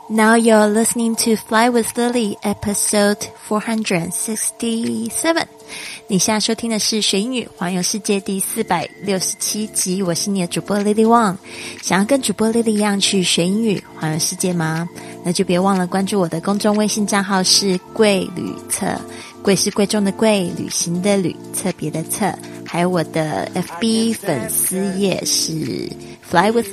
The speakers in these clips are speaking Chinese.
Now you're listening to Fly with Lily, episode 467. 你现在收听的是学英语环游世界第467集，我是你的主播 Lily Wang。想要跟主播 Lily 一样去学英语环游世界吗？那就别忘了关注我的公众微信账号是贵旅特，贵是贵重的贵，旅行的旅，特别的特，还有我的 FB 粉丝页是 Fly with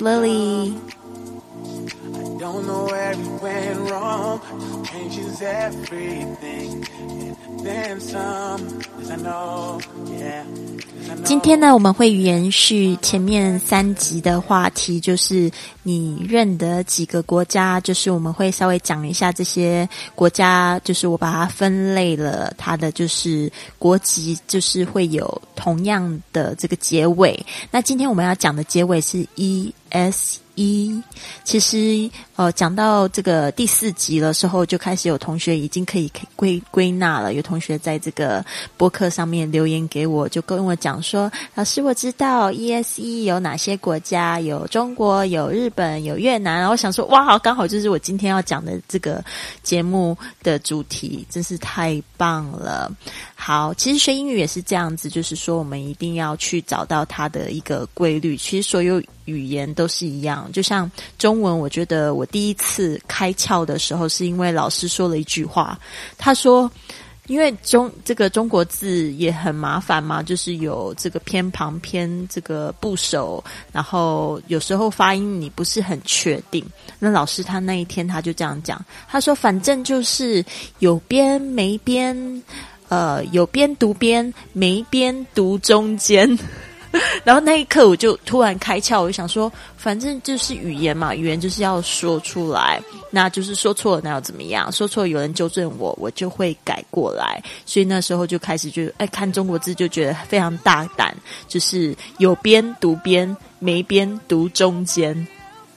Lily。Don't know where it went wrong, changes everything, and then some, as I know, yeah. 今天呢，我们会延续前面3集的话题，就是你认得几个国家，就是我们会稍微讲一下这些国家，就是我把它分类了，它的就是国籍，就是会有同样的这个结尾。那今天我们要讲的结尾是 ESE。其实讲到这个第4集的时候，就开始有同学已经可以归纳了。有同学在这个播客上面留言给我，就跟我讲说，老师我知道 ESE 有哪些国家，有中国，有日本，有越南。然后我想说，哇，刚好就是我今天要讲的这个节目的主题，真是太棒了。好，其实学英语也是这样子，就是说我们一定要去找到它的一个规律。其实所有语言都是一样，就像中文，我觉得我第一次开窍的时候，是因为老师说了一句话，他说，因为这个中国字也很麻烦嘛，就是有这个偏旁偏这个部首，然后有时候发音你不是很确定。那老师他那一天他就这样讲，他说反正就是有边没边，有边读边，没边读中间。然后那一刻我就突然开窍，我就想说，反正就是语言嘛，语言就是要说出来，那就是说错了那要怎么样？说错了有人纠正我，我就会改过来。所以那时候就开始看中国字就觉得非常大胆，就是有边读边，没边读中间。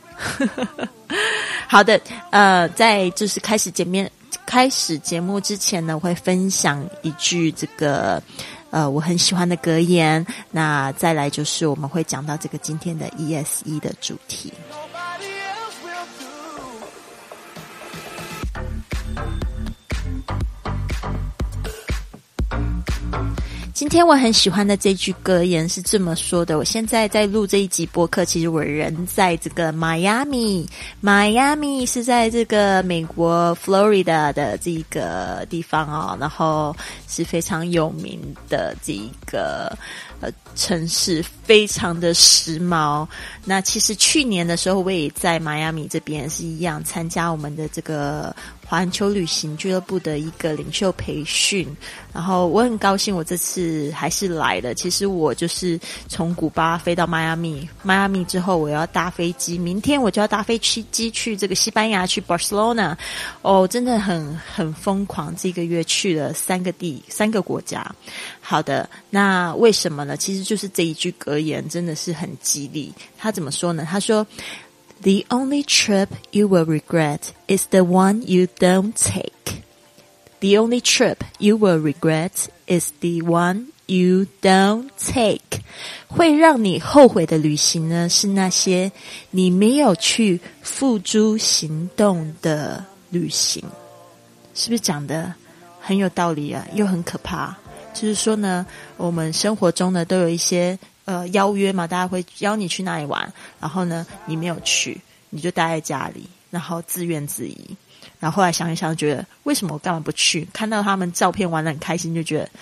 好的，在就是开始节目之前呢，我会分享一句这个我很喜欢的格言，那再来就是我们会讲到这个今天的 ESE 的主题。今天我很喜欢的这句格言是这么说的，我现在在录这一集播客，其实我人在这个 Miami 是在这个美国 Florida 的这个地方哦，然后是非常有名的这个城市，非常的时髦。那其实去年的时候我也在 Miami 这边是一样参加我们的这个环球旅行俱乐部的一个领袖培训，然后我很高兴我这次还是来了。其实我就是从古巴飞到迈阿密之后我要搭飞机，明天我就要搭飞机去这个西班牙，去 Barcelona。真的很疯狂，这个月去了3个国家。好的，那为什么呢？其实就是这一句格言真的是很激励。他怎么说呢？他说，The only trip you will regret is the one you don't take. The only trip you will regret is the one you don't take. 会让你后悔的旅行呢，是那些你没有去付诸行动的旅行。是不是讲得很有道理啊？又很可怕。就是说呢，我们生活中呢都有一些邀约嘛，大家会邀你去哪里玩，然后呢你没有去，你就待在家里，然后自怨自艾，然后后来想一想觉得为什么我干嘛不去，看到他们照片玩得很开心，就觉得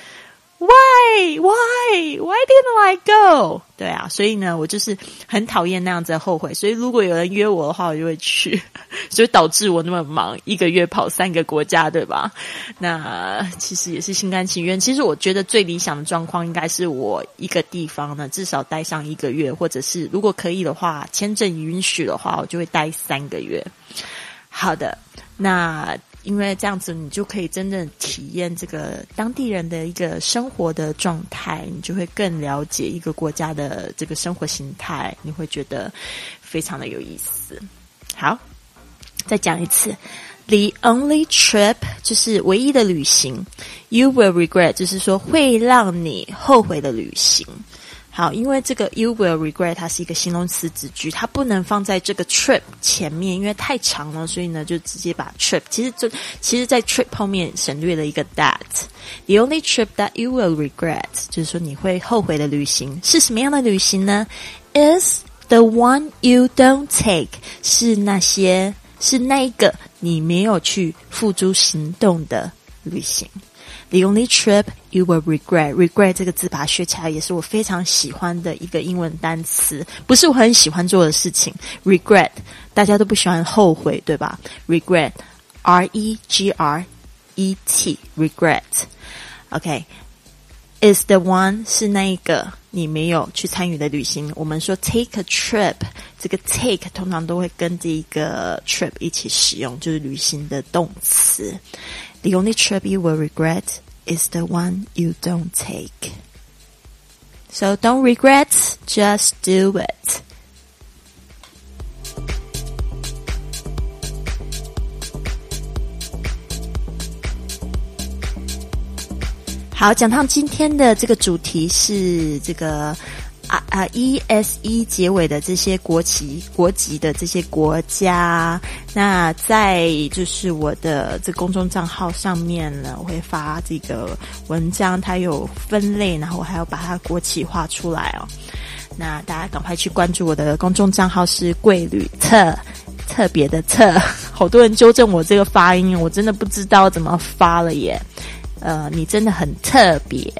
Why didn't I go？ 对啊，所以呢我就是很讨厌那样子的后悔，所以如果有人约我的话我就会去，所以导致我那么忙，1个月跑3个国家，对吧？那其实也是心甘情愿。其实我觉得最理想的状况应该是我一个地方呢至少待上1个月，或者是如果可以的话，签证允许的话，我就会待3个月。好的，那因为这样子你就可以真正体验这个当地人的一个生活的状态，你就会更了解一个国家的这个生活形态，你会觉得非常的有意思。好，再讲一次， The only trip 就是唯一的旅行， You will regret 就是说会让你后悔的旅行。 好，因为这个 you will regret 它是一个形容词子句，它不能放在这个 trip 前面，因为太长了，所以呢就直接把 trip 其实在 trip 后面省略了一个 that。 The only trip that you will regret 就是说你会后悔的旅行是什么样的旅行呢？ Is the one you don't take 是那一个你没有去付诸行动的旅行。The only trip you will regret. Regret 这个字把它学起来也是我非常喜欢的一个英文单词，不是我很喜欢做的事情。Regret 大家都不喜欢后悔，对吧？ Regret R-E-G-R-E-T Regret OK Is the one 是那一个你没有去参与的旅行。我们说 take a trip， 这个 take 通常都会跟这一个 trip 一起使用，就是旅行的动词。The only trip you will regret is the one you don't take. So don't regret, just do it. 好，讲到今天的这个主题是这个ESE 结尾的这些国籍的这些国家。那在就是我的这公众账号上面呢，我会发这个文章，它有分类，然后我还要把它国旗画出来哦。那大家赶快去关注我的公众账号是贵旅特别的特，好多人纠正我这个发音，我真的不知道怎么发了耶。你真的很特别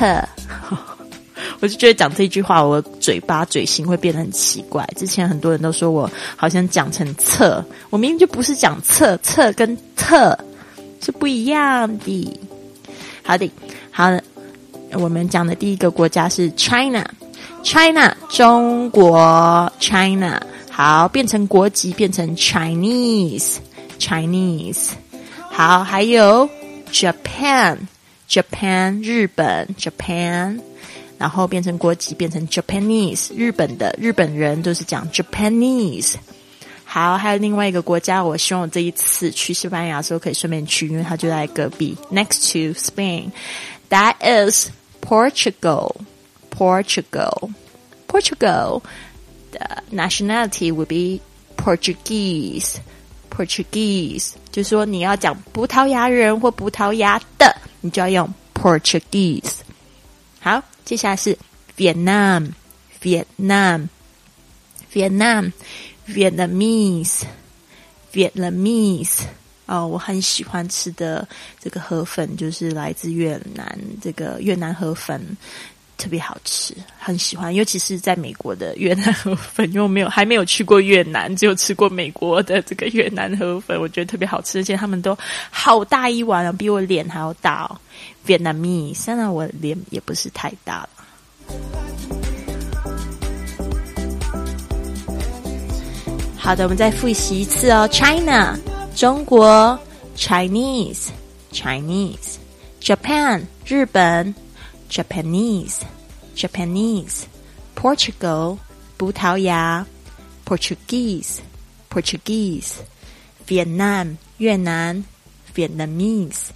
我就觉得讲这句话我嘴型会变得很奇怪。之前很多人都说我好像讲成侧，我明明就不是讲侧跟特是不一样的。好的，我们讲的第一个国家是 China 中国 China。好，变成国籍变成 Chinese。好，还有Japan 日本 Japan， 然后变成国籍变成 Japanese， 日本人都是讲 Japanese。 好，还有另外一个国家，我希望我这一次去西班牙的时候可以顺便去，因为它就在隔壁 next to Spain。 That is Portugal。 The nationality would be Portuguese，就是说你要讲葡萄牙人或葡萄牙的，你就要用 Portuguese。 好，接下来是 Vietnamese。 我很喜欢吃的这个河粉就是来自越南，这个越南河粉特别好吃，很喜欢，尤其是在美国的越南河粉，因为我还没有去过越南，只有吃过美国的这个越南河粉，我觉得特别好吃，而且他们都好大一碗比我脸还要大哦。Vietnamese， 当然我脸也不是太大了。好的，我们再复习一次哦。 China 中国 Chinese Japan 日本Japanese Portugal 葡萄牙 Portuguese Vietnam 越南 Vietnamese。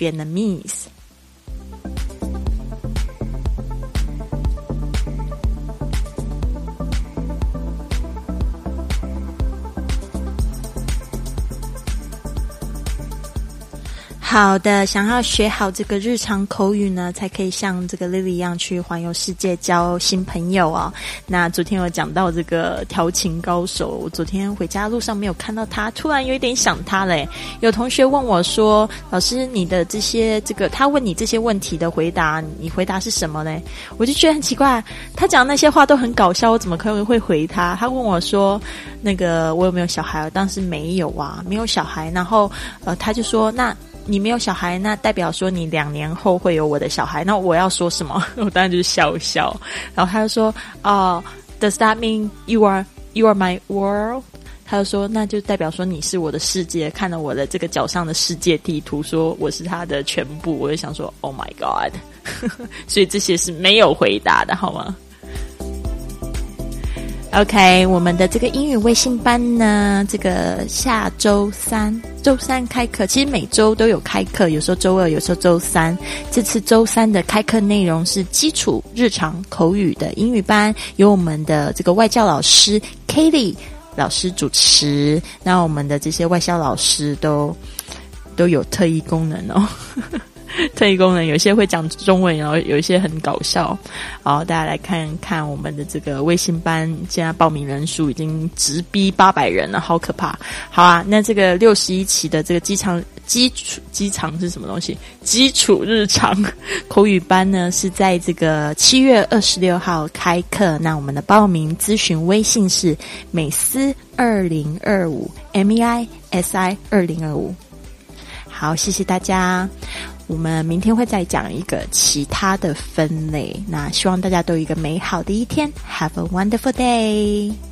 好的，想要学好这个日常口语呢，才可以像这个 Lily 一样去环游世界交新朋友哦。那昨天有讲到这个调情高手，我昨天回家路上没有看到他，突然有一点想他嘞。有同学问我说，老师你的他问你这些问题的回答，你回答是什么呢？我就觉得很奇怪，他讲那些话都很搞笑，我怎么可能会回他？他问我说那个我有没有小孩，我当时没有啊，没有小孩。然后他就说那你没有小孩，那代表说你2年后会有我的小孩，那我要说什么？我当然就是笑一笑。然后他就说Does that mean you are my world？ 他就说那就代表说你是我的世界，看了我的这个脚上的世界地图，说我是他的全部。我就想说 Oh my God 所以这些是没有回答的好吗？ OK， 我们的这个英语微信班呢，这个下周三开课，其实每周都有开课，有时候周二，有时候周三。这次周三的开课内容是基础日常口语的英语班，由我们的这个外教老师 Katie 老师主持。那我们的这些外教老师都有特异功能哦。特异功能，有些会讲中文，然后有一些很搞笑。好，大家来看看我们的这个微信班，现在报名人数已经直逼800人了，好可怕。好啊，那这个61期的这个基础是什么东西？基础日常口语班呢，是在这个7月26号开课。那我们的报名咨询微信是美思2025 MEISI 2025。好，谢谢大家。我们明天会再讲一个其他的分类，那希望大家都有一个美好的一天。Have a wonderful day!